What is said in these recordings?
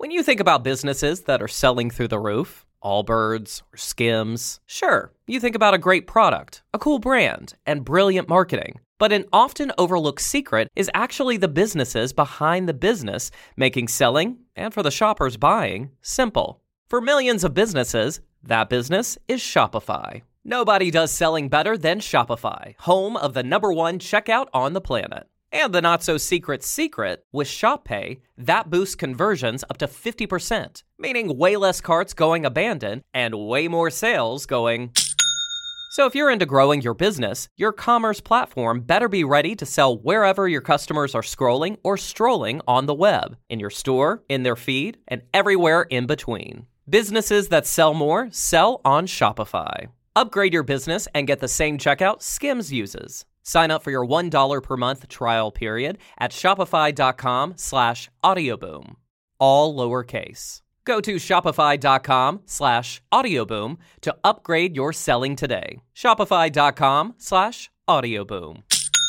When you think about businesses that are selling through the roof, Allbirds or Skims, sure, you think about a great product, a cool brand, and brilliant marketing. But an often overlooked secret is actually the businesses behind the business, making selling, and for the shoppers buying, simple. For millions of businesses, that business is Shopify. Nobody does selling better than Shopify, home of the #1 checkout on the planet. And the not-so-secret secret, with Shop Pay, that boosts conversions up to 50%, meaning way less carts going abandoned and way more sales going... So if you're into growing your business, your commerce platform better be ready to sell wherever your customers are scrolling or strolling on the web, in your store, in their feed, and everywhere in between. Businesses that sell more sell on Shopify. Upgrade your business and get the same checkout Skims uses. Sign up for your $1 per month trial period at shopify.com/audioboom. All lowercase. Go to shopify.com/audioboom to upgrade your selling today. Shopify.com/audioboom.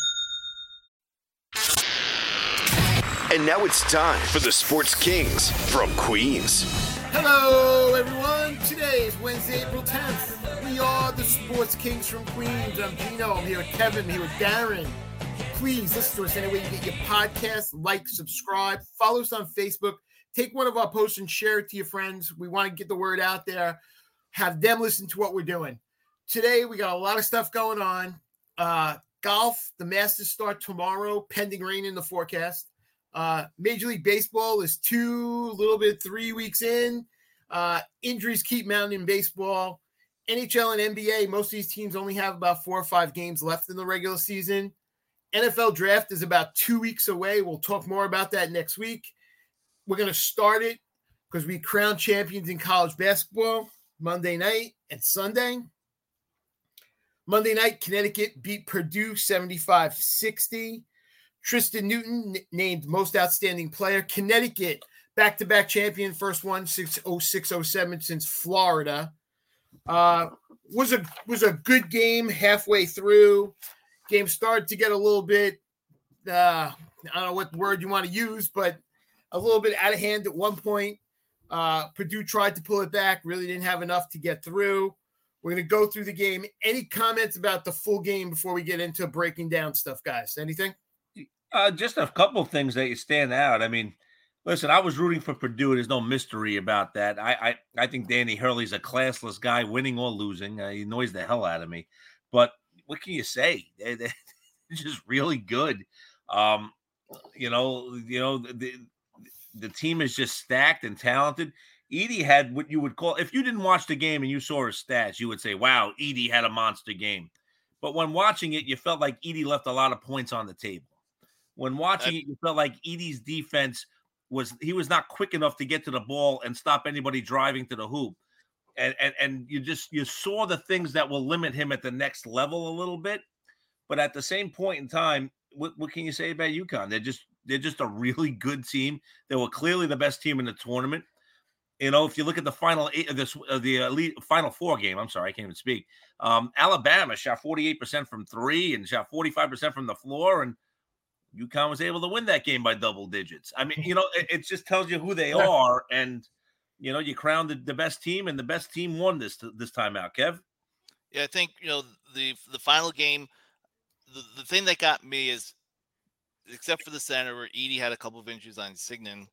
And now it's time for the Sports Kings from Queens. Hello, everyone. Today is Wednesday, April 10th. We are the Sports Kings from Queens. I'm Gino. I'm here with Kevin. I'm here with Darren. Please listen to us any way you get your podcast. Like, subscribe, follow us on Facebook. Take one of our posts and share it to your friends. We want to get the word out there. Have them listen to what we're doing. Today, we got a lot of stuff going on. Golf, the Masters start tomorrow, pending rain in the forecast. Major League Baseball is 3 weeks in. Injuries keep mounting in baseball. NHL and NBA, most of these teams only have about 4 or 5 games left in the regular season. NFL draft is about 2 weeks away. We'll talk more about that next week. We're going to start it because we crowned champions in college basketball Monday night and Sunday. Monday night, Connecticut beat Purdue 75-60. Tristan Newton named most outstanding player. Connecticut, back-to-back champion, first one, 06-07 since Florida. Was a good game halfway through. Game started to get a little bit, I don't know what word you want to use, but a little bit out of hand at one point. Purdue tried to pull it back, really didn't have enough to get through. We're going to go through the game. Any comments about the full game before we get into breaking down stuff, guys? Anything? Just a couple of things that stand out. I mean, listen, I was rooting for Purdue. There's no mystery about that. I think Danny Hurley's a classless guy, winning or losing. He annoys the hell out of me. But what can you say? They're just really good. The team is just stacked and talented. Edey had what you would call, if you didn't watch the game and you saw his stats, you would say, wow, Edey had a monster game. But when watching it, you felt like Edey left a lot of points on the table. When watching it, you felt like Edey's defense was not quick enough to get to the ball and stop anybody driving to the hoop. And you saw the things that will limit him at the next level a little bit. But at the same point in time, what can you say about UConn? They're just a really good team. They were clearly the best team in the tournament. You know, if you look at the final Final Four game, I'm sorry, I can't even speak. Alabama shot 48% from three and shot 45% from the floor, and UConn was able to win that game by double digits. I mean, it just tells you who they are, and you crowned the best team, and the best team won this time out. Kev? Yeah, I think the final game. The thing that got me is, except for the center where Edey had a couple of injuries on Signon,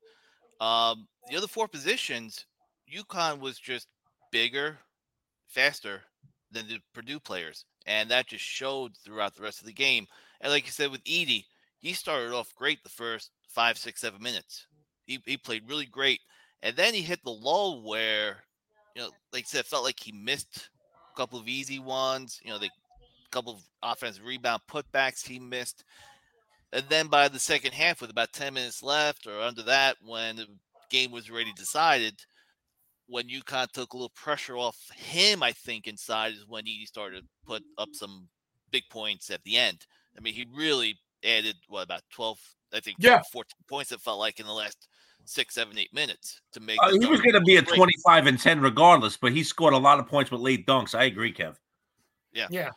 the other 4 positions, UConn was just bigger, faster than the Purdue players, and that just showed throughout the rest of the game. And like you said with Edey, he started off great the first 5, 6, 7 minutes. He played really great, and then he hit the lull where, like you said, it felt like he missed a couple of easy ones. The couple of offensive rebound putbacks he missed. And then by the second half, with about 10 minutes left or under that, when the game was already decided, when UConn took a little pressure off him, I think, inside is when he started to put up some big points at the end. I mean, he really added, about 12, I think, 14 points, it felt like, in the last 6, 7, 8 minutes to make He was going to be at 25-10 regardless, but he scored a lot of points with late dunks. I agree, Kev. Yeah.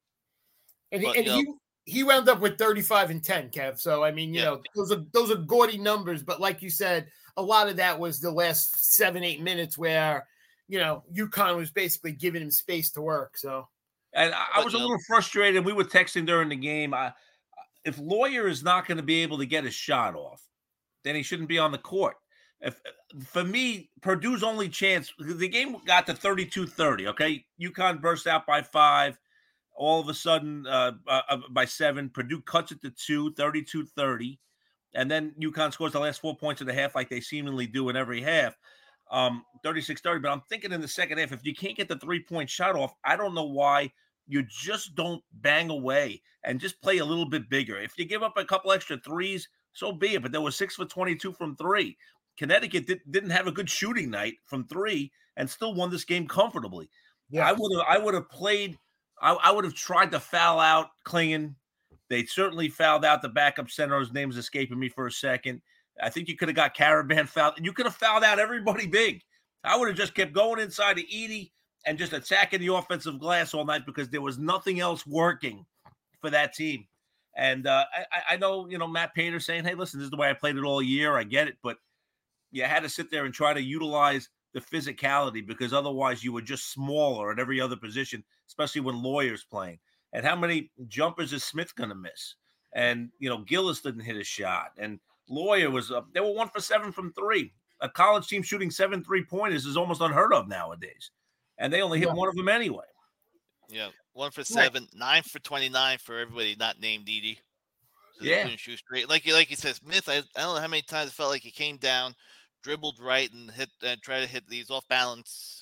And he wound up with 35 and 10, Kev. So, I mean, those are gaudy numbers. But like you said, a lot of that was the last 7-8 minutes where, UConn was basically giving him space to work. So, and I was a little frustrated. We were texting during the game. If Lawyer is not going to be able to get his shot off, then he shouldn't be on the court. For me, Purdue's only chance, the game got to 32-30, okay? UConn burst out by 5. All of a sudden, by 7, Purdue cuts it to 2, 32-30. And then UConn scores the last 4 points of the half like they seemingly do in every half, 36-30. But I'm thinking in the second half, if you can't get the 3-point shot off, I don't know why you just don't bang away and just play a little bit bigger. If you give up a couple extra threes, so be it. But there was 6 for 22 from 3. Connecticut didn't have a good shooting night from 3 and still won this game comfortably. Yeah. I would have played. I would have tried to foul out Klingon. They certainly fouled out the backup center. His name's escaping me for a second. I think you could have got Caravan fouled. And you could have fouled out everybody big. I would have just kept going inside to Edey and just attacking the offensive glass all night because there was nothing else working for that team. And I know, Matt Painter saying, hey, listen, this is the way I played it all year. I get it. But you had to sit there and try to utilize the physicality because otherwise you were just smaller at every other position, especially when Lawyer's playing. And how many jumpers is Smith going to miss? And, Gillis didn't hit a shot. And Lawyer was up. They were 1 for 7 from 3. A college team shooting 7 3-pointers is almost unheard of nowadays. And they only hit one of them anyway. Yeah, 1 for 7, 9 for 29 for everybody not named Edey. So yeah. Shoot straight. Like you said, Smith, I don't know how many times it felt like he came down, dribbled right and hit and try to hit these off balance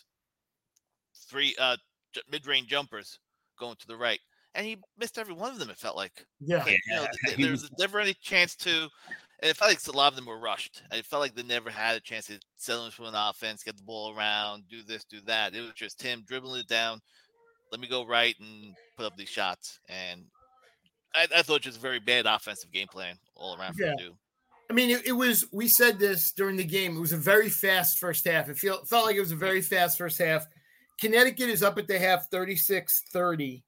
3 mid-range jumpers going to the right, and he missed every one of them. It felt like, yeah. There was never any chance to, and it felt like a lot of them were rushed. It felt like they never had a chance to settle into an offense, get the ball around, do this, do that. It was just him dribbling it down. Let me go right and put up these shots, and I thought just a very bad offensive game plan all around for Purdue. I mean, it was. We said this during the game. It was a very fast first half. It felt like it was a very fast first half. Connecticut is up at the half, 36-30.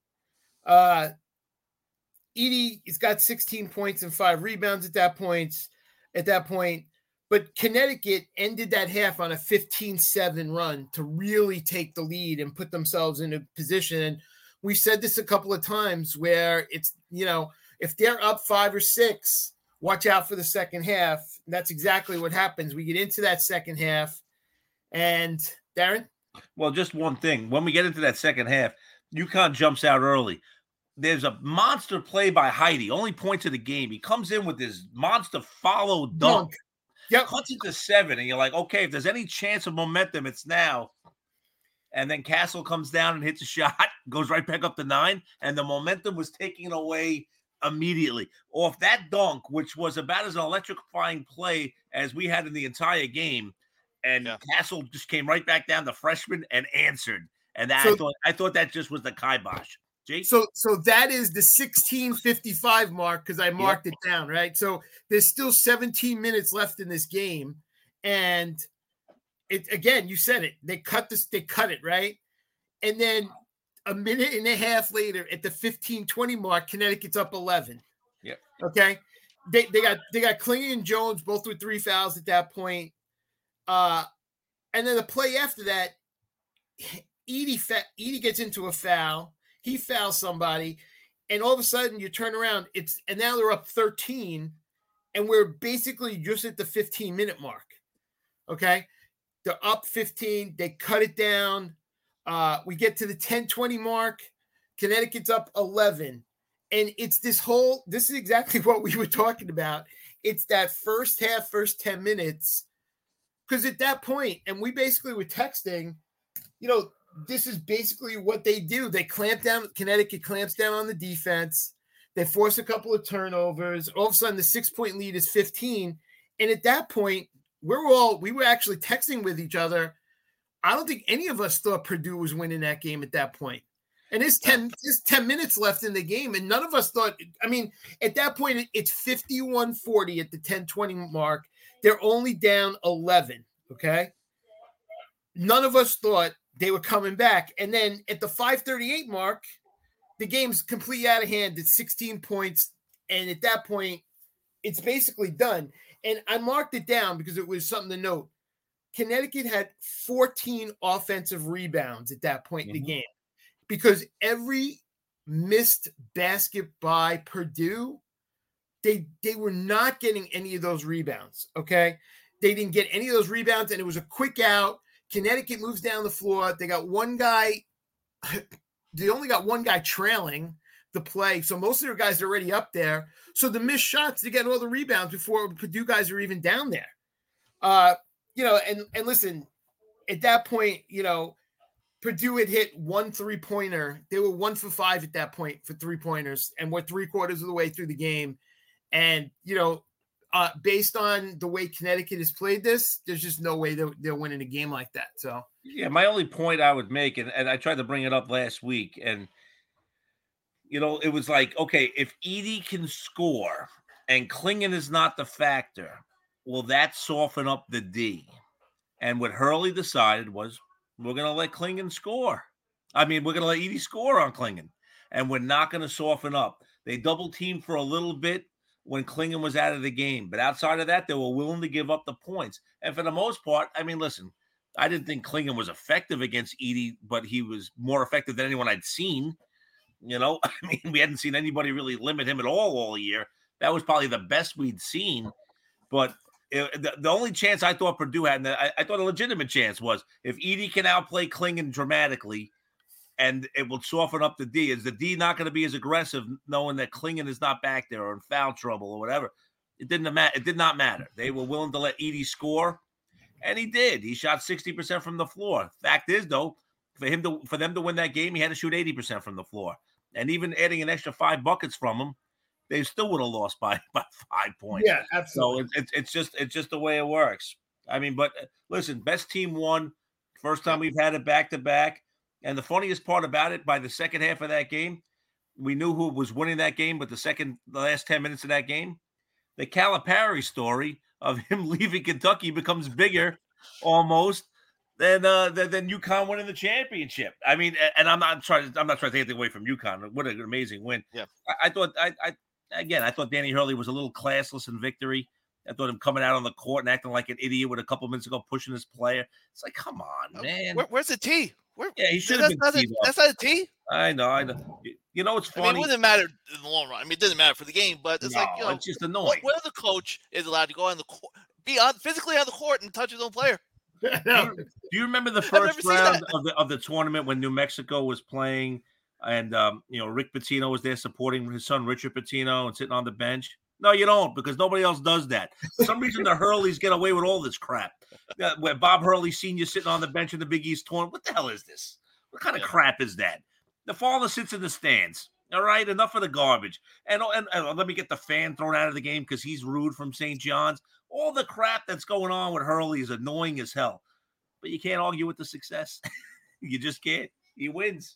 Edey has got 16 points and 5 rebounds at that point. But Connecticut ended that half on a 15-7 run to really take the lead and put themselves in a position. And we said this a couple of times where it's, if they're up 5 or 6, watch out for the second half. That's exactly what happens. We get into that second half. And Darren? Well, just one thing. When we get into that second half, UConn jumps out early. There's a monster play by Heidi, only points of the game. He comes in with his monster follow dunk. Yep. Cuts it to 7, and you're like, okay, if there's any chance of momentum, it's now. And then Castle comes down and hits a shot, goes right back up to 9, and the momentum was taken away immediately. Off that dunk, which was about as an electrifying play as we had in the entire game, and Castle just came right back down the freshman and answered. And that, I thought that just was the kibosh. Jake? So that is the 16:55 mark because I marked it down, right? So there's still 17 minutes left in this game, and it again, you said it. They cut it, right? And then a minute and a half later, at the 15:20 mark, Connecticut's up 11. Yeah. Okay. They got Klingon and Jones both with 3 fouls at that point. And then the play after that, Edey gets into a foul. He fouls somebody, and all of a sudden you turn around. And now they're up 13, and we're basically just at the 15-minute mark. Okay, they're up 15. They cut it down. We get to the 10:20 mark. Connecticut's up 11, and it's this is exactly what we were talking about. It's that first 10 minutes. Because at that point, and we basically were texting, this is basically what they do. They clamp down. Connecticut clamps down on the defense. They force a couple of turnovers. All of a sudden, the 6-point lead is 15. And at that point, we were actually texting with each other. I don't think any of us thought Purdue was winning that game at that point. And there's 10 minutes left in the game, and none of us thought. I mean, at that point, it's 51-40 at the 10:20 mark. They're only down 11, okay? None of us thought they were coming back. And then at the 5:38 mark, the game's completely out of hand. It's 16 points. And at that point, it's basically done. And I marked it down because it was something to note. Connecticut had 14 offensive rebounds at that point in the game because every missed basket by Purdue, they were not getting any of those rebounds, okay? They didn't get any of those rebounds, and it was a quick out. Connecticut moves down the floor. They got one guy – they only got one guy trailing the play, so most of their guys are already up there. So the missed shots to get all the rebounds before Purdue guys are even down there. And listen, at that point, Purdue had hit 1 3-pointer. They were 1 for 5 at that point for 3-pointers, and we're 3/4 of the way through the game. And, based on the way Connecticut has played this, there's just no way they're winning a game like that. So, yeah, my only point I would make, and I tried to bring it up last week, and, it was like, okay, if Edey can score and Clingan is not the factor, will that soften up the D? And what Hurley decided was, we're going to let Clingan score. We're going to let Edey score on Clingan, and we're not going to soften up. They double teamed for a little bit when Clingan was out of the game. But outside of that, they were willing to give up the points. And for the most part, listen, I didn't think Clingan was effective against Edey, but he was more effective than anyone I'd seen. We hadn't seen anybody really limit him at all year. That was probably the best we'd seen. But the only chance I thought Purdue had, and I thought a legitimate chance, was if Edey can outplay Clingan dramatically, and it will soften up the D. Is the D not going to be as aggressive, knowing that Clingan is not back there or in foul trouble or whatever? It did not matter. They were willing to let Edey score, and he did. He shot 60% from the floor. Fact is, though, for them to win that game, he had to shoot 80% from the floor, and even adding an extra 5 buckets from him, they still would have lost by 5 points. Yeah, absolutely. So it's just the way it works. But listen, best team won. First time we've had it back to back. And the funniest part about it, by the second half of that game, we knew who was winning that game. But the last 10 minutes of that game, the Calipari story of him leaving Kentucky becomes bigger almost than UConn winning the championship. And I'm not trying to take anything away from UConn. What an amazing win! Yeah, I thought Danny Hurley was a little classless in victory. I thought him coming out on the court and acting like an idiot with a couple minutes ago, pushing his player. It's like, come on, man. Where's the T? He should have been teed up. That's not a T. I know. It's funny. It wouldn't matter in the long run. It doesn't matter for the game, but it's it's just annoying. What other coach is allowed to go on the court, physically on the court and touch his own player? Do you remember the first round of the tournament when New Mexico was playing, and Rick Pitino was there supporting his son Richard Pitino and sitting on the bench? No, you don't, because nobody else does that. For some reason, the Hurleys get away with all this crap. Where Bob Hurley Sr. sitting on the bench in the Big East tournament. What the hell is this? What kind of crap is that? The father sits in the stands. All right, enough of the garbage. And let me get the fan thrown out of the game because he's rude from St. John's. All the crap that's going on with Hurley is annoying as hell. But you can't argue with the success. You just can't. He wins.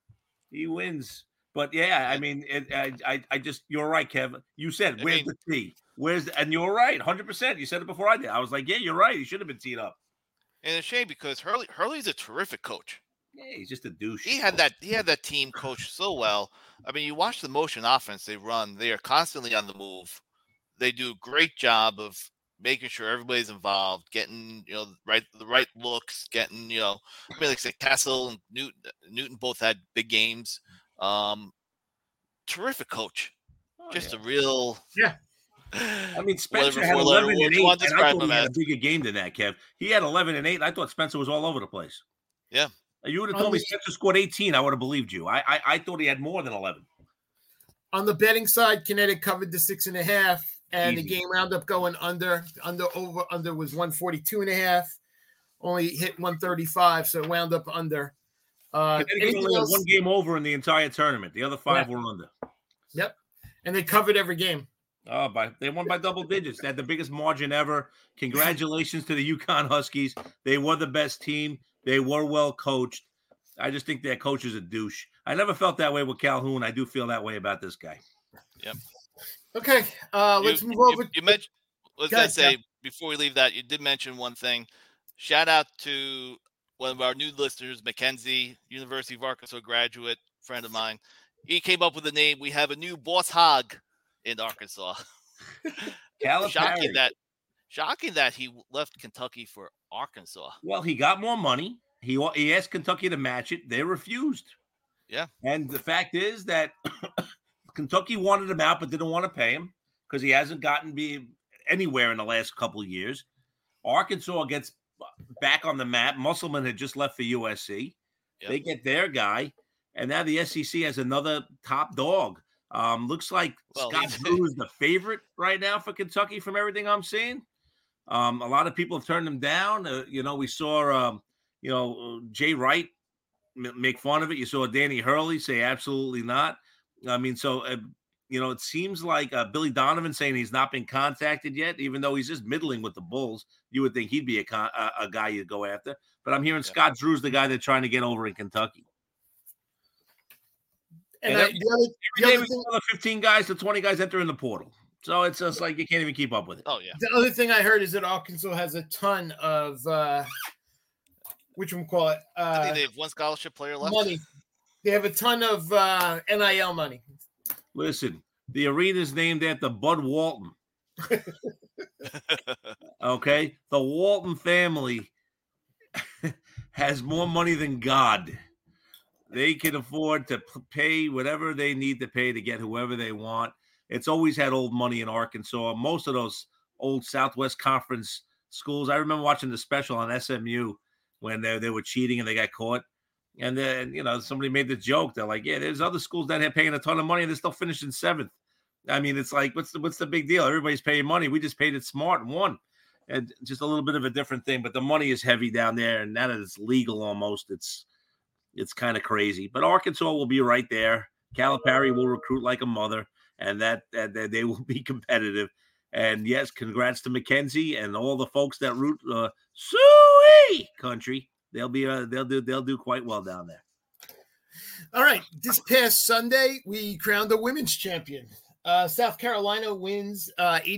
But yeah, you're right, Kevin. You said, where's the T? And you're right, 100%. You said it before I did. I was like, yeah, you're right. He should have been teed up. And it's a shame because Hurley's a terrific coach. Yeah, he's just a douche. He had that team coached so well. You watch the motion offense they run. They are constantly on the move. They do a great job of making sure everybody's involved, getting the right looks, getting like I said, Castle and Newton both had big games. Terrific coach. A real Spencer had 11 and 8, and I thought he had a bigger game than that, Kev. He had 11 and 8, and I thought Spencer was all over the place. Yeah. You would have told me Spencer scored 18, I would have believed you. I thought he had more than 11. On the betting side, Connecticut covered the 6.5, and Easy. The game wound up going under. Under was 142.5. Only hit 135, so it wound up under. Connecticut only had one game over in the entire tournament. The other 5 were under. Yep, and they covered every game. They won by double digits. They had the biggest margin ever. Congratulations to the UConn Huskies. They were the best team. They were well coached. I just think their coach is a douche. I never felt that way with Calhoun. I do feel that way about this guy. Yep. Okay, let's move over. You mentioned. What did I say before we leave that? You did mention one thing. Shout out to one of our new listeners, Mackenzie, University of Arkansas graduate, friend of mine. He came up with the name. We have a new Boss Hog in Arkansas. Calipari. Shocking that Shocking that he left Kentucky for Arkansas. Well, he got more money. He asked Kentucky to match it. They refused. Yeah. And the fact is that Kentucky wanted him out but didn't want to pay him because he hasn't gotten anywhere in the last couple of years. Arkansas gets back on the map. Musselman had just left for USC. Yep. They get their guy, and now the SEC has another top dog. Looks like Scott Drew is the favorite right now for Kentucky from everything I'm seeing. A lot of people have turned him down. We saw, Jay Wright make fun of it. You saw Danny Hurley say absolutely not. I mean, so, it seems like Billy Donovan saying he's not been contacted yet, even though he's just middling with the Bulls. You would think he'd be a guy you'd go after. But I'm hearing Scott Drew's the guy they're trying to get over in Kentucky. And every day we saw the 15 guys to 20 guys enter in the portal. So it's just like you can't even keep up with it. Oh, yeah. The other thing I heard is that Arkansas has a ton of I think they have one scholarship player left. Money. They have a ton of NIL money. Listen, the arena is named after Bud Walton. Okay? The Walton family has more money than God. They can afford to pay whatever they need to pay to get whoever they want. It's always had old money in Arkansas. Most of those old Southwest Conference schools. I remember watching the special on SMU when they were cheating and they got caught. And then, somebody made the joke. They're like, yeah, there's other schools that are paying a ton of money and they're still finishing 7th. I mean, it's like, what's the big deal? Everybody's paying money. We just paid it smart and won. And just a little bit of a different thing. But the money is heavy down there. And now that it's legal almost, it's kind of crazy. But Arkansas will be right there. Calipari will recruit like a mother. And that they will be competitive. And yes, congrats to Mackenzie and all the folks that root Suey country. They'll do quite well down there. All right, this past Sunday we crowned a women's champion. South Carolina wins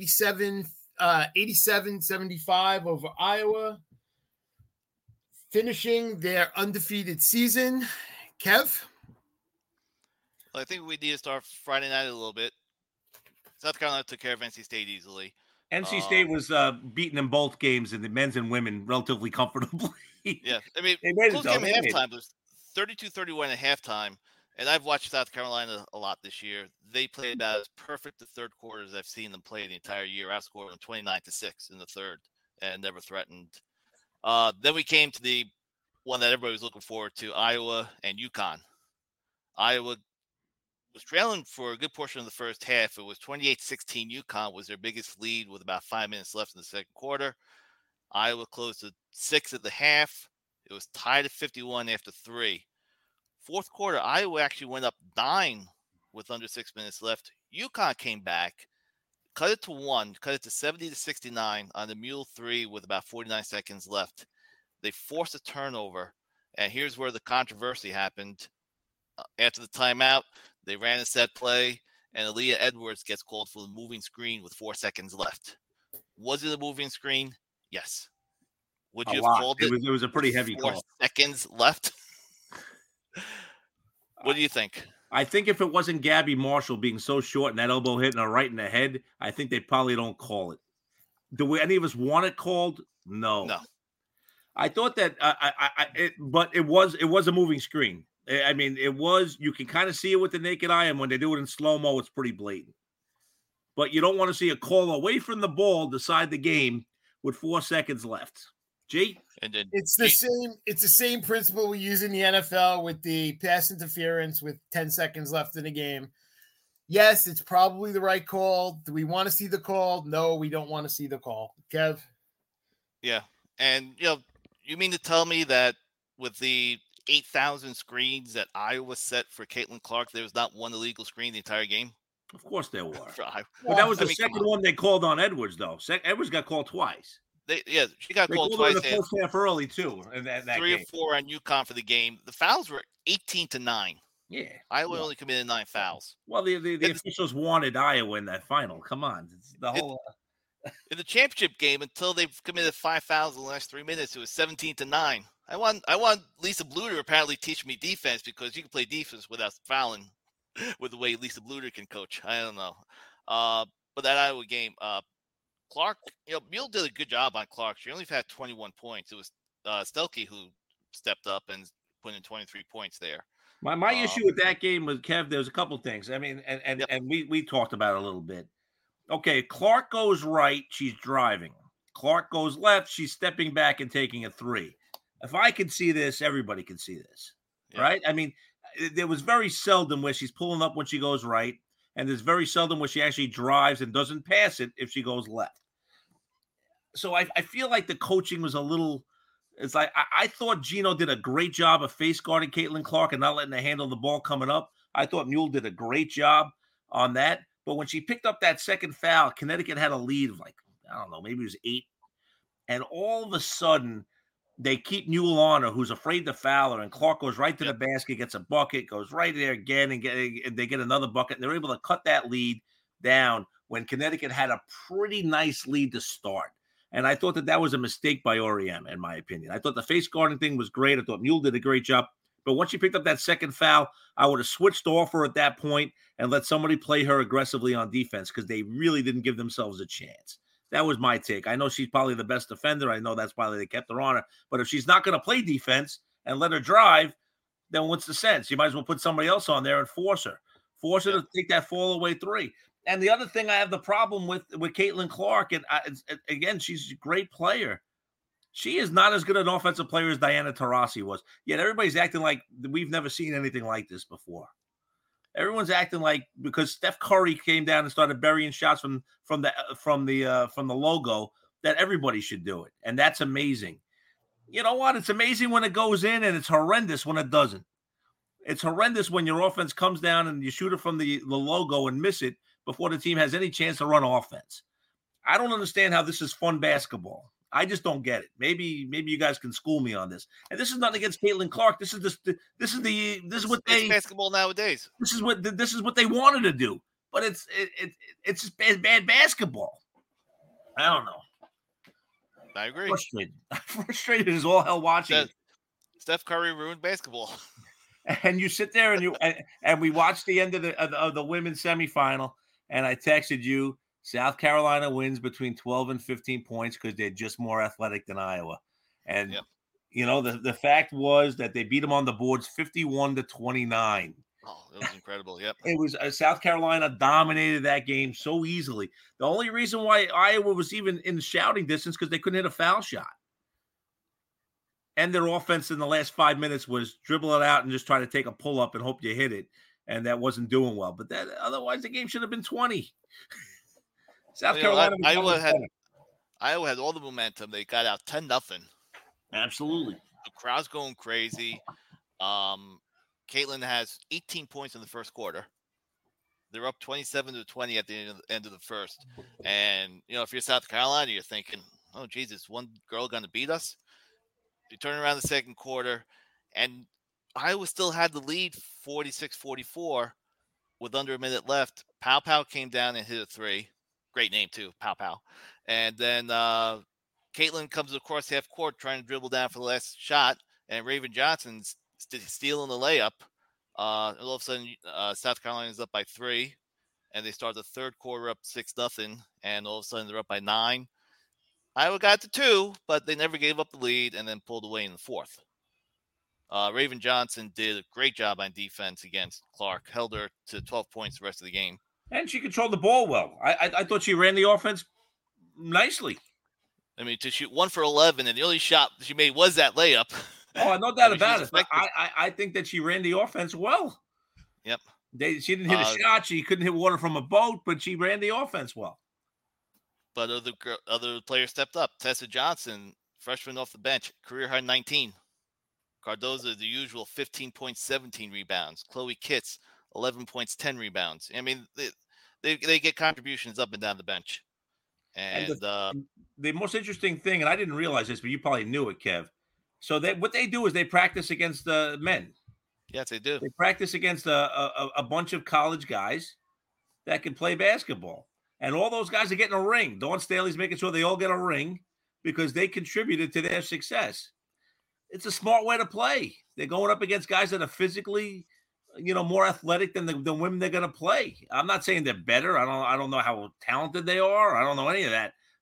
87-75 over Iowa, finishing their undefeated season. Kev? I think we need to start Friday night a little bit. South Carolina took care of NC State easily. NC State was beaten in both games in the men's and women relatively comfortably. Yeah, I mean, close game at halftime. It was 32-31 at halftime, and I've watched South Carolina a lot this year. They played about as perfect the third quarter as I've seen them play the entire year. Outscored them 29-6 in the third and never threatened. Then we came to the one that everybody was looking forward to, Iowa and UConn. Iowa was trailing for a good portion of the first half. It was 28-16. UConn was their biggest lead with about 5 minutes left in the second quarter. Iowa closed at 6 at the half. It was tied at 51 after 3. Fourth quarter, Iowa actually went up 9 with under 6 minutes left. UConn came back, cut it to 1, cut it to 70-69 on the Mule 3 with about 49 seconds left. They forced a turnover, and here's where the controversy happened. After the timeout, they ran a set play, and Aaliyah Edwards gets called for the moving screen with 4 seconds left. Was it a moving screen? Yes. Would you have called it? It was a pretty heavy call. 4 seconds left. What do you think? I think if it wasn't Gabby Marshall being so short and that elbow hitting her right in the head, I think they probably don't call it. Do any of us want it called? No. I thought that, but it was a moving screen. I mean, you can kind of see it with the naked eye, and when they do it in slow-mo, it's pretty blatant. But you don't want to see a call away from the ball decide the game with 4 seconds left. G? It's the same principle we use in the NFL with the pass interference with 10 seconds left in the game. Yes, it's probably the right call. Do we want to see the call? No, we don't want to see the call. Kev? Yeah. And, you mean to tell me that with the 8,000 screens that Iowa set for Caitlin Clark, there was not one illegal screen the entire game? Of course there were. But that was the second one they called on Edwards, though. Edwards got called twice. She got called twice. In the first half early, too. In that 3 game. or 4 on UConn for the game. The fouls were 18-9. Yeah. Iowa only committed 9 fouls. Well, the officials wanted Iowa in that final. Come on. It's the whole... In the championship game, until they committed 5 fouls in the last 3 minutes, it was 17-9. I want Lisa Bluter apparently teach me defense, because you can play defense without fouling with the way Lisa Bluter can coach. I don't know. But that Iowa game, Clark, Mule did a good job on Clark. She only had 21 points. It was Stelke who stepped up and put in 23 points there. My issue with that game was, Kev, there's a couple things. I mean, and we talked about it a little bit. Okay, Clark goes right, she's driving. Clark goes left, she's stepping back and taking a three. If I could see this, everybody could see this, right? I mean, there was very seldom where she's pulling up when she goes right, and there's very seldom where she actually drives and doesn't pass it if she goes left. So I feel like the coaching was a little – it's like I thought Gino did a great job of face guarding Caitlin Clark and not letting her handle the ball coming up. I thought Mule did a great job on that. But when she picked up that second foul, Connecticut had a lead of I don't know, maybe it was 8. And all of a sudden, they keep Mule on her, who's afraid to foul her, and Clark goes right to the basket, gets a bucket, goes right there again, and they get another bucket. And they're able to cut that lead down when Connecticut had a pretty nice lead to start. And I thought that was a mistake by Auriemma, in my opinion. I thought the face guarding thing was great. I thought Mule did a great job. But once she picked up that second foul, I would have switched off her at that point and let somebody play her aggressively on defense because they really didn't give themselves a chance. That was my take. I know she's probably the best defender. I know that's why they kept her on her. But if she's not going to play defense and let her drive, then what's the sense? You might as well put somebody else on there and force her. Force her to take that fall-away three. And the other thing I have the problem with Caitlin Clark, and again, she's a great player. She is not as good an offensive player as Diana Taurasi was. Yet everybody's acting like we've never seen anything like this before. Everyone's acting like because Steph Curry came down and started burying shots from the logo that everybody should do it, and that's amazing. You know what? It's amazing when it goes in, and it's horrendous when it doesn't. It's horrendous when your offense comes down and you shoot it from the logo and miss it before the team has any chance to run offense. I don't understand how this is fun basketball. I just don't get it. Maybe you guys can school me on this. And this is nothing against Caitlin Clark. This is what they basketball nowadays. This is what they wanted to do. But it's just bad basketball. I don't know. I agree. Frustrated as all hell watching it. Steph Curry ruined basketball. And you sit there and we watched the end of the women's semifinal, and I texted you, South Carolina wins between 12 and 15 points because they're just more athletic than Iowa. And, the fact was that they beat them on the boards 51-29. Oh, that was incredible. Yep. It was South Carolina dominated that game so easily. The only reason why Iowa was even in shouting distance because they couldn't hit a foul shot. And their offense in the last 5 minutes was dribble it out and just try to take a pull-up and hope you hit it. And that wasn't doing well. But otherwise, the game should have been 20. South Carolina. Iowa had all the momentum. They got out 10-0. Absolutely. The crowd's going crazy. Caitlin has 18 points in the first quarter. They're up 27-20 at the end of the first. And, if you're South Carolina, you're thinking, oh, Jesus, one girl going to beat us? You turn around the second quarter, and Iowa still had the lead 46-44 with under a minute left. Pow Pow came down and hit a three. Great name, too, Pow Pow. And then Caitlin comes across half court trying to dribble down for the last shot, and Raven Johnson's stealing the layup. And all of a sudden, South Carolina's up by 3, and they start the third quarter up 6-0, and all of a sudden they're up by 9. Iowa got to 2, but they never gave up the lead and then pulled away in the fourth. Raven Johnson did a great job on defense against Clark, held her to 12 points the rest of the game. And she controlled the ball well. I thought she ran the offense nicely. I mean, to shoot 1 for 11, and the only shot she made was that layup. Oh, no doubt about it. I think that she ran the offense well. Yep. She didn't hit a shot. She couldn't hit water from a boat, but she ran the offense well. But other players stepped up. Tessa Johnson, freshman off the bench, career high 19. Cardoza, the usual 15 points, 17 rebounds. Chloe Kitts, 11 points, 10 rebounds. I mean, they get contributions up and down the bench. And the most interesting thing, and I didn't realize this, but you probably knew it, Kev. So what they do is they practice against the men. Yes, they do. They practice against a bunch of college guys that can play basketball. And all those guys are getting a ring. Dawn Staley's making sure they all get a ring because they contributed to their success. It's a smart way to play. They're going up against guys that are physically, more athletic than the women they're going to play. I'm not saying they're better. I don't know how talented they are. I don't know any of that.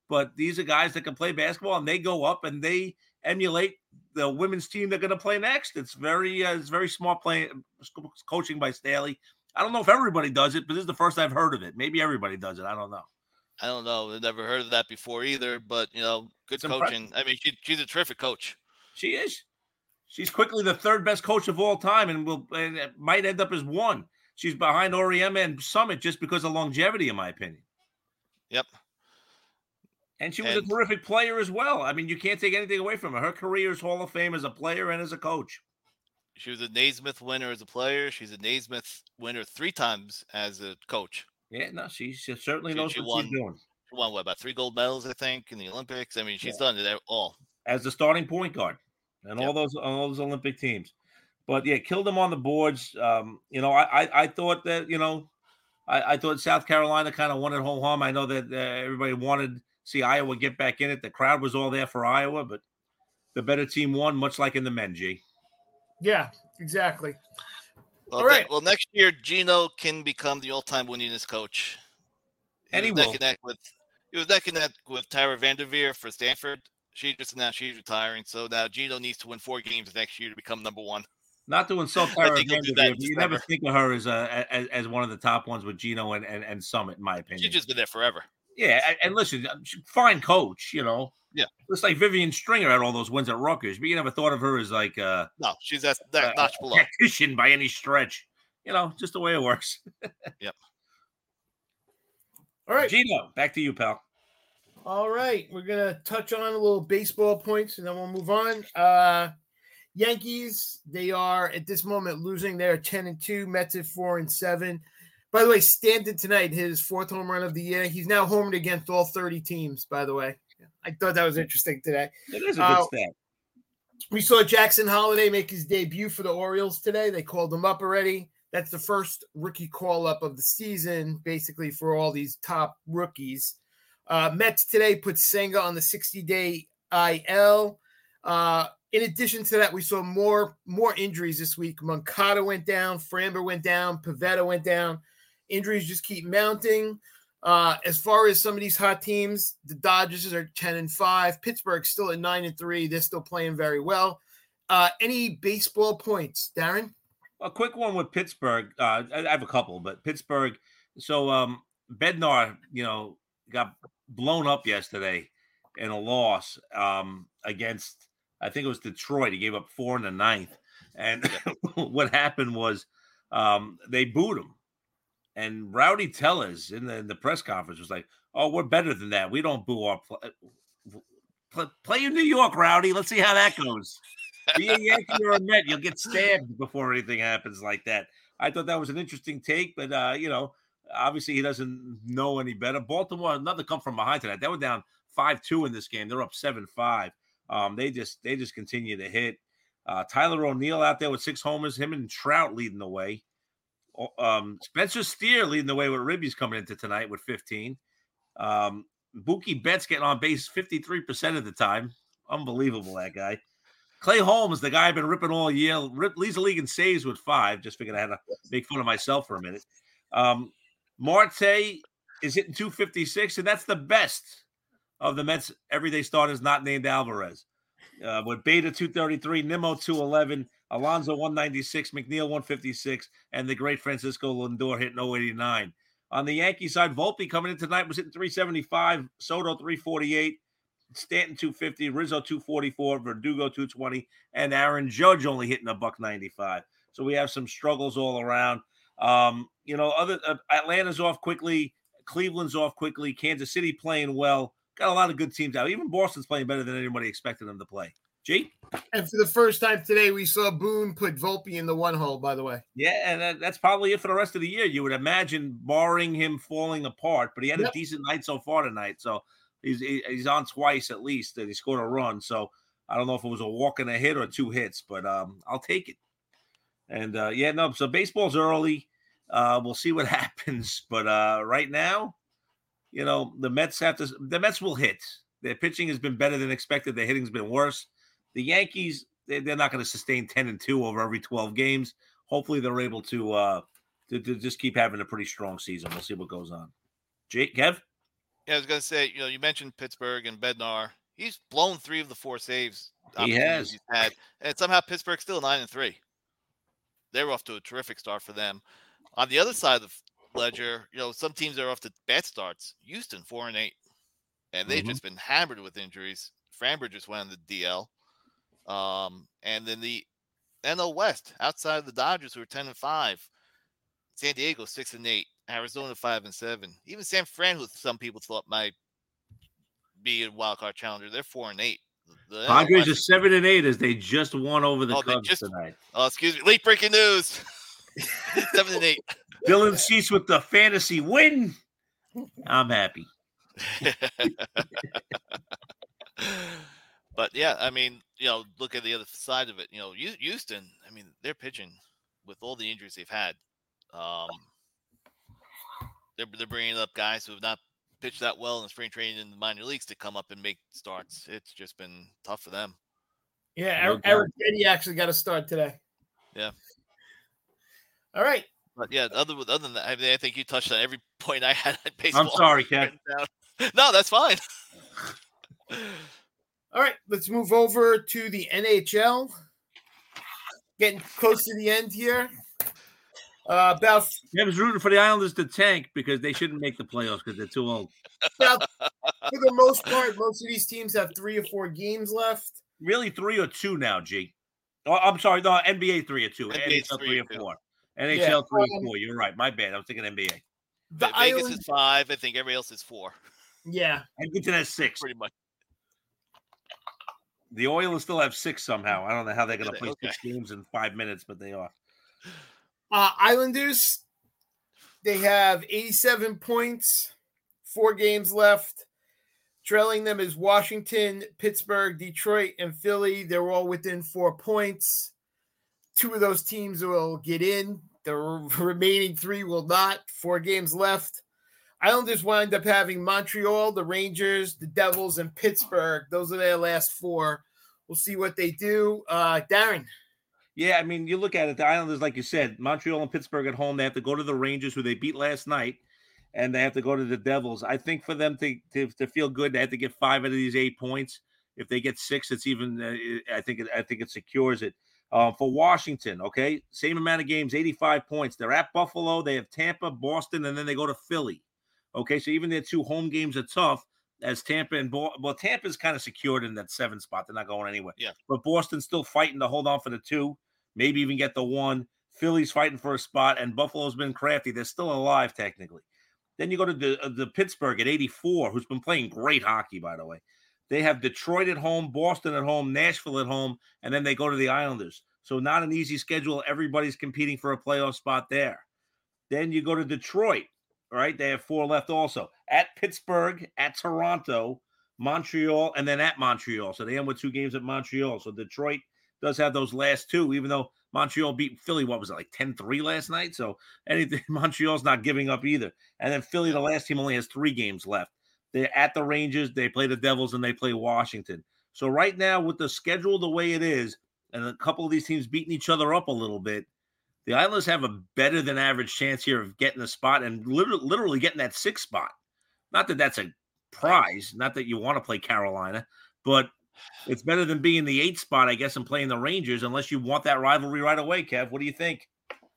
but these are guys that can play basketball, and they go up and they emulate the women's team they're going to play next. It's very smart coaching by Staley. I don't know if everybody does it, but this is the first I've heard of it. Maybe everybody does it. I don't know. I don't know. I've never heard of that before either, but, good it's coaching. Impressive. I mean, she's a terrific coach. She is. She's quickly the third best coach of all time, and might end up as one. She's behind Auriemma and Summit just because of longevity, in my opinion. Yep. And she was a terrific player as well. I mean, you can't take anything away from her. Her career is Hall of Fame as a player and as a coach. She was a Naismith winner as a player. She's a Naismith winner 3 times as a coach. Yeah, no, she certainly knows what she's doing. She won, about 3 gold medals, I think, in the Olympics. I mean, she's done it all. As the starting point guard and all those Olympic teams. But, yeah, killed them on the boards. I thought that, I thought South Carolina kind of wanted ho-hum. I know that everybody wanted to see Iowa get back in it. The crowd was all there for Iowa, but the better team won, much like in the men, G. Yeah, exactly. Well, all right. Well, next year, Gino can become the all-time winningest coach. And he will. He was neck and neck with Tara Vanderveer for Stanford. She just announced she's retiring, so now Gino needs to win 4 games next year to become number 1. Not to insult Tara Vanderveer, you never think of her as one of the top ones with Gino and Summit, in my opinion. She's just been there forever. Yeah, and listen, fine coach, Yeah. It's like Vivian Stringer had all those wins at Rutgers, but you never thought of her as like no, she's that notch below. Tactician by any stretch. Just the way it works. Yep. All right. Gino, back to you, pal. All right. We're going to touch on a little baseball points, and then we'll move on. Yankees, they are at this moment losing. They're 10-2. Mets at 4-7. By the way, Stanton tonight, his 4th home run of the year. He's now homered against all 30 teams, by the way. I thought that was interesting today. It is a good stat. We saw Jackson Holliday make his debut for the Orioles today. They called him up already. That's the first rookie call-up of the season, basically, for all these top rookies. Mets today put Senga on the 60-day IL. In addition to that, we saw more injuries this week. Moncada went down. Framber went down. Pivetta went down. Injuries just keep mounting. As far as some of these hot teams, the Dodgers are 10-5. Pittsburgh's still at 9-3. They're still playing very well. Any baseball points, Darren? A quick one with Pittsburgh. I have a couple, but Pittsburgh. So Bednar, got blown up yesterday in a loss against, I think it was Detroit. He gave up 4 in the 9th. And what happened was they booed him. And Rowdy Tellez in the press conference was like, "Oh, we're better than that. We don't boo our play in New York, Rowdy. Let's see how that goes. Be a Yankee or a Met, you'll get stabbed before anything happens like that." I thought that was an interesting take, but obviously he doesn't know any better. Baltimore, another come from behind tonight. They were down 5-2 in this game. They're up 7-5. They just continue to hit. Tyler O'Neill out there with 6 homers. Him and Trout leading the way. Spencer Steer leading the way with ribbies coming into tonight with 15. Mookie Betts getting on base 53% of the time. Unbelievable, that guy. Clay Holmes, the guy I've been ripping all year, leads the league in saves with 5. Just figured I had to make fun of myself for a minute. Marte is hitting 256, and that's the best of the Mets everyday starters not named Alvarez. With Beta 233, Nimmo 211, Alonso 196, McNeil 156, and the great Francisco Lindor hitting 089. On the Yankee side, Volpe coming in tonight was hitting 375, Soto 348, Stanton 250, Rizzo 244, Verdugo 220, and Aaron Judge only hitting $195. So we have some struggles all around. Atlanta's off quickly, Cleveland's off quickly, Kansas City playing well. Got a lot of good teams out. Even Boston's playing better than anybody expected them to play. G? And for the first time today, we saw Boone put Volpe in the 1 hole, by the way. Yeah, and that's probably it for the rest of the year. You would imagine, barring him falling apart. But he had a decent night so far tonight. So he's on twice at least, and he scored a run. So I don't know if it was a walk and a hit or 2 hits, but I'll take it. And, so baseball's early. We'll see what happens. But right now, the Mets will hit. Their pitching has been better than expected. Their hitting's been worse. The Yankees, they're not going to sustain 10-2 over every 12 games. Hopefully they're able to just keep having a pretty strong season. We'll see what goes on. Jake, Kev? Yeah, I was gonna say, you mentioned Pittsburgh and Bednar. He's blown 3 of the 4 saves He has. he's had, and somehow Pittsburgh's still 9-3. They're off to a terrific start for them. On the other side of the ledger, some teams are off to bad starts. Houston 4-8, and they've just been hammered with injuries. Framber just went on the DL, and then the NL West outside of the Dodgers, who are 10-5. San Diego 6-8. Arizona 5-7. Even San Fran, who some people thought might be a wild card challenger, they're 4-8. The Padres are 7-8 as they just won over the Cubs tonight. Oh, excuse me. Late breaking news. 7-8. Dylan Cease with the fantasy win. I'm happy. But yeah, I mean, look at the other side of it. Houston, I mean, they're pitching with all the injuries they've had. They're bringing up guys who have not pitched that well in spring training in the minor leagues to come up and make starts. It's just been tough for them. Yeah, Eric Getty actually got a start today. Yeah. All right. But yeah, other than that, I mean, I think you touched on every point I had at baseball. I'm sorry, Ken. No, that's fine. All right, let's move over to the NHL. Getting close to the end here. I was rooting for the Islanders to tank because they shouldn't make the playoffs because they're too old. For the most part, most of these teams have 3 or 4 games left. Really, 3 or 2 now, G. Oh, I'm sorry, no, NBA 3 or 2, NBA NHL 3 or 4, NHL 3 or 4. You're right, my bad. I was thinking NBA. Vegas is 5. I think everybody else is 4. Yeah, Edmonton has 6. Pretty much. The Oilers still have 6 somehow. I don't know how they're going to play 6 games in 5 minutes, but they are. Islanders, they have 87 points, 4 games left. Trailing them is Washington, Pittsburgh, Detroit, and Philly. They're all within 4 points. 2 of those teams will get in. The remaining 3 will not. 4 games left. Islanders wind up having Montreal, the Rangers, the Devils, and Pittsburgh. Those are their last 4. We'll see what they do. Darren. Yeah, I mean, you look at it, the Islanders, like you said, Montreal and Pittsburgh at home, they have to go to the Rangers, who they beat last night, and they have to go to the Devils. I think for them to feel good, they have to get 5 out of these 8 points. If they get 6, it's even. I think it secures it. For Washington, okay, same amount of games, 85 points. They're at Buffalo, they have Tampa, Boston, and then they go to Philly. Okay, so even their 2 home games are tough. As Tampa and Tampa's kind of secured in that 7 spot. They're not going anywhere. Yeah, but Boston's still fighting to hold on for the 2. Maybe even get the 1. Philly's fighting for a spot, and Buffalo's been crafty. They're still alive, technically. Then you go to the Pittsburgh at 84, who's been playing great hockey, by the way. They have Detroit at home, Boston at home, Nashville at home, and then they go to the Islanders. So not an easy schedule. Everybody's competing for a playoff spot there. Then you go to Detroit, right? They have 4 left also. At Pittsburgh, at Toronto, Montreal, and then at Montreal. So they end with 2 games at Montreal. So Detroit does have those last 2, even though Montreal beat Philly, what was it, like 10-3 last night? So anything, Montreal's not giving up either. And then Philly, the last team, only has 3 games left. They're at the Rangers, they play the Devils, and they play Washington. So right now, with the schedule the way it is, and a couple of these teams beating each other up a little bit, the Islanders have a better than average chance here of getting a spot and literally getting that 6th spot. Not that that's a prize, not that you want to play Carolina, but it's better than being the 8th spot, I guess, and playing the Rangers, unless you want that rivalry right away, Kev. What do you think?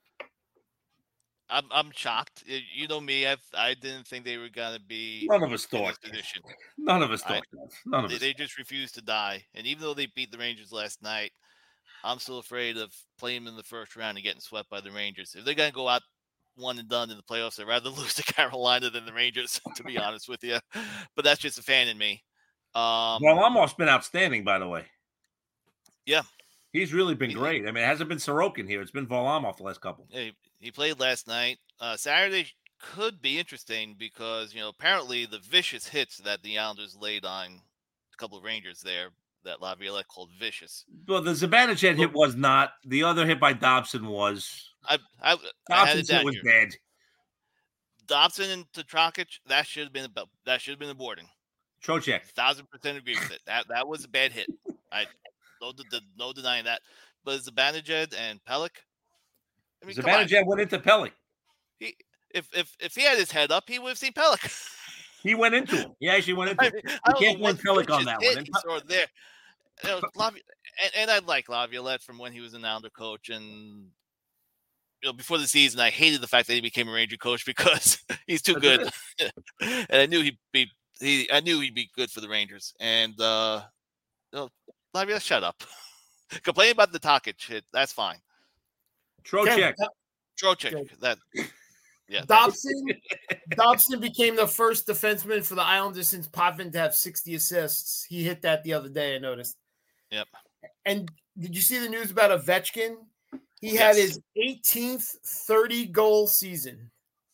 I'm shocked. You know me. I didn't think they were gonna be. None of us thought. None of us thought. None of us. They just refused to die. And even though they beat the Rangers last night, I'm still afraid of playing them in the first round and getting swept by the Rangers. If they're gonna go out 1 and done in the playoffs, I'd rather lose to Carolina than the Rangers, to be honest with you. But that's just a fan in me. Varlamov's been outstanding, by the way. Yeah. He's really been great. I mean, it hasn't been Sorokin here. It's been Varlamov the last couple. He played last night. Saturday could be interesting because, apparently the vicious hits that the Islanders laid on a couple of Rangers there, that Laviolette called vicious. Well, the Zibanejad hit was not. The other hit by Dobson was. Dobson's hit was bad. Dobson and Tetrakic, that should have been the boarding. Trocheck. 1,000% agree with it. That was a bad hit. No denying that. But Zibanejad and Pelech. I mean, Zibanejad went into Pelech. If he had his head up, he would have seen Pelech. He went into him. He actually went into him. I You don't can't know what blame Pellick on pitches that hit one. he saw there. You know, and I like Laviolette from when he was an Islander coach, and before the season, I hated the fact that he became a Ranger coach because he's too good, and I knew he'd be good for the Rangers. And Laviolette, shut up. Complain about the Tokic shit. That's fine. Trocheck. That. Yeah. Dobson became the first defenseman for the Islanders since Potvin to have 60 assists. He hit that the other day, I noticed. Yep. And did you see the news about Ovechkin? He had his 18th 30-goal season.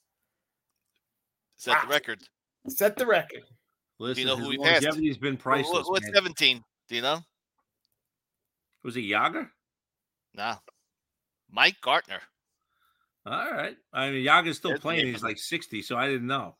Set the record. Set the record. Listen, do you know who he passed? Longevity's been priceless. What's 17? Do you know? Was it Yager? Nah. Mike Gartner. All right. I mean, Yager's still playing. He's like 60, so I didn't know.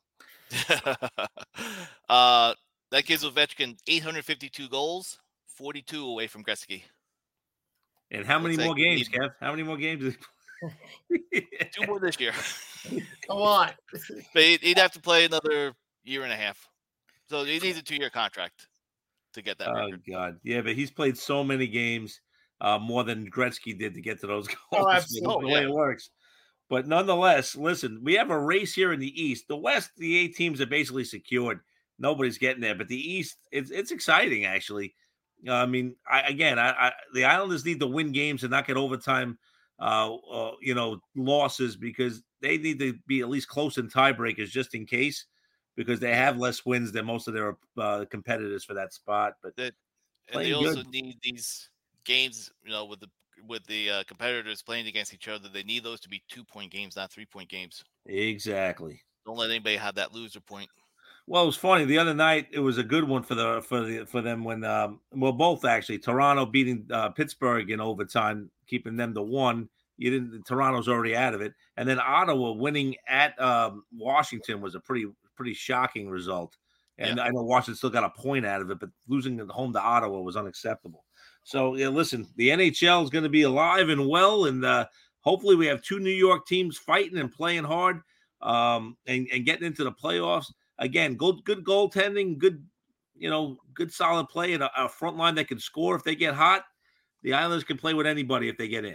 That gives Ovechkin 852 goals, 42 away from Gretzky. And how many more games, Kev? How many more games? 2 more this year. A lot. But he'd have to play another year and a half. So he needs a 2-year contract to get that record. Oh, God. Yeah, but he's played so many games, more than Gretzky did to get to those goals. Oh, absolutely. The way it works. But nonetheless, listen, we have a race here in the East. The West, the 8 teams are basically secured. Nobody's getting there. But the East, it's exciting, actually. I mean, the Islanders need to win games and not get overtime, losses, because they need to be at least close in tiebreakers just in case, because they have less wins than most of their competitors for that spot. But they also need these games, with the competitors playing against each other. They need those to be 2-point games, not 3-point games. Exactly. Don't let anybody have that loser point. Well, it was funny. The other night, it was a good one for them when both actually. Toronto beating Pittsburgh in overtime, keeping them to 1. Toronto's already out of it, and then Ottawa winning at Washington was a pretty shocking result. And I know Washington still got a point out of it, but losing at home to Ottawa was unacceptable. So, listen, the NHL is going to be alive and well, and hopefully we have 2 New York teams fighting and playing hard and getting into the playoffs. Again, good goaltending, good solid play, and a front line that can score if they get hot. The Islanders can play with anybody if they get in.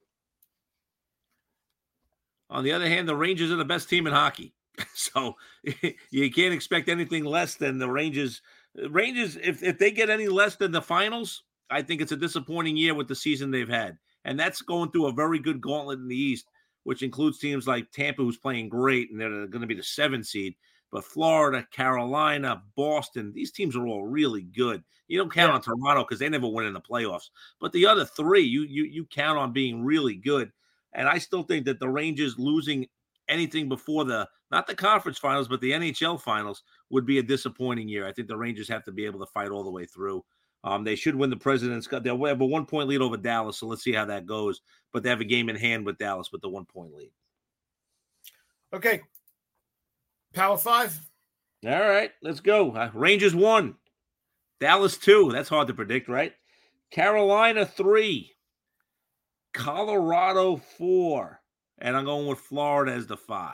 On the other hand, the Rangers are the best team in hockey. So you can't expect anything less than the Rangers. Rangers, if they get any less than the finals, I think it's a disappointing year with the season they've had. And that's going through a very good gauntlet in the East, which includes teams like Tampa, who's playing great, and they're going to be the 7th seed. But Florida, Carolina, Boston, these teams are all really good. You don't count on Toronto because they never win in the playoffs. But the other 3, you count on being really good. And I still think that the Rangers losing anything before not the conference finals, but the NHL finals would be a disappointing year. I think the Rangers have to be able to fight all the way through. They should win the President's Cup. They'll have a 1-point lead over Dallas, so let's see how that goes. But they have a game in hand with Dallas with the 1-point lead. Okay. Power 5. All right, let's go. Rangers 1. Dallas 2. That's hard to predict, right? Carolina 3. Colorado 4. And I'm going with Florida as the 5.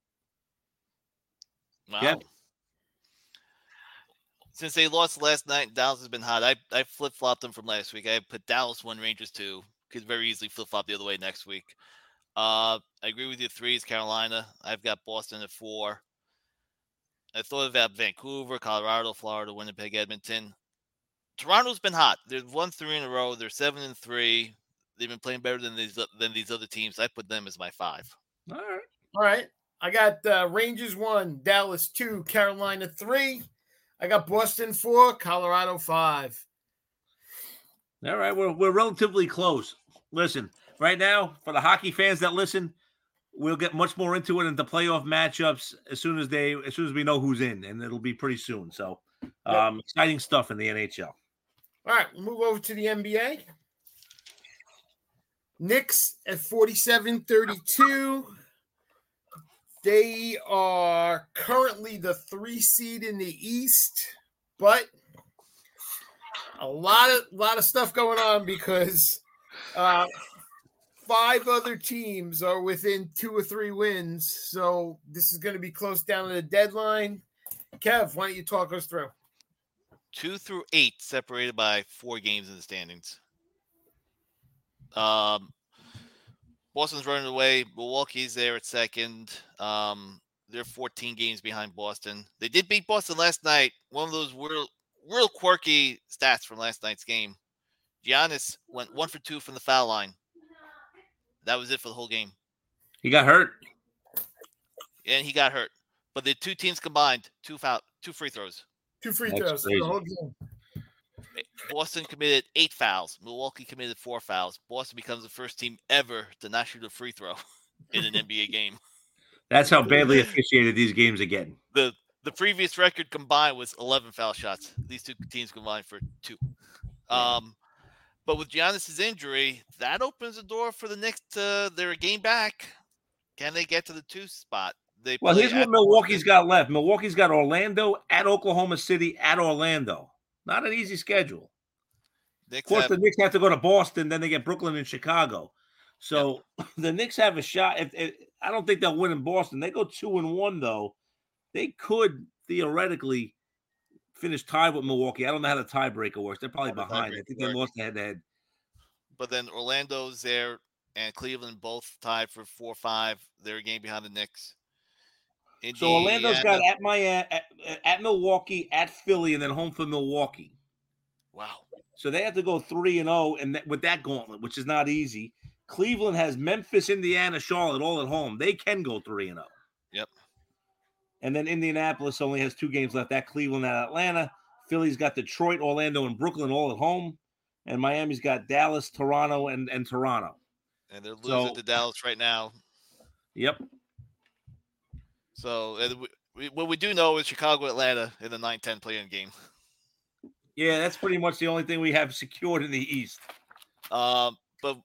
Wow. Yep. Since they lost last night, Dallas has been hot. I flip-flopped them from last week. I put Dallas 1, Rangers 2. Could very easily flip-flop the other way next week. I agree with you. 3 is Carolina. I've got Boston at 4. I thought about Vancouver, Colorado, Florida, Winnipeg, Edmonton. Toronto's been hot. They've won 3 in a row. They're 7-3. They've been playing better than these other teams. I put them as my 5. All right. I got Rangers 1, Dallas 2, Carolina 3. I got Boston 4, Colorado 5. All right, we're relatively close. Listen, right now, for the hockey fans that listen, we'll get much more into it in the playoff matchups as soon as we know who's in, and it'll be pretty soon. So, exciting stuff in the NHL. All right, we'll move over to the NBA. Knicks at 47-32. They are currently the 3 seed in the East, but a lot of stuff going on because 5 other teams are within 2 or 3 wins. So this is going to be close down to the deadline. Kev, why don't you talk us through? 2 through 8 separated by 4 games in the standings. Boston's running away. Milwaukee's there at second. They're 14 games behind Boston. They did beat Boston last night. One of those real quirky stats from last night's game. Giannis went 1 for 2 from the foul line. That was it for the whole game. He got hurt. And he got hurt. But the two teams combined, 2 free throws. 2 free That's throws for crazy. the whole game. Boston committed 8 fouls. Milwaukee committed 4 fouls. Boston becomes the first team ever to not shoot a free throw in an NBA game. That's how badly officiated these games are getting. The previous record combined was 11 foul shots. These two teams combined for 2. But with Giannis' injury, that opens the door for the Knicks to their game back. Can they get to the 2 spot? Well, here's what Milwaukee's got left. Milwaukee's got Orlando, at Oklahoma City, at Orlando. Not an easy schedule. Of course, the Knicks have to go to Boston, then they get Brooklyn and Chicago. So the Knicks have a shot. I don't think they'll win in Boston. They go 2-1, though. They could theoretically finish tied with Milwaukee. I don't know how the tiebreaker works. They're probably behind. I think they lost head-to-head. But then Orlando's there and Cleveland both tied for 4-5. They're a game behind the Knicks. So Orlando's got at Miami, at Milwaukee, at Philly, and then home for Milwaukee. Wow. So they have to go 3-0 and with that gauntlet, which is not easy. Cleveland has Memphis, Indiana, Charlotte all at home. They can go 3-0. Yep. And then Indianapolis only has 2 games left. At Cleveland and Atlanta. Philly's got Detroit, Orlando, and Brooklyn all at home. And Miami's got Dallas, Toronto, and Toronto. And they're losing to Dallas right now. Yep. So what we do know is Chicago, Atlanta in the 9-10 play-in game. Yeah, that's pretty much the only thing we have secured in the East.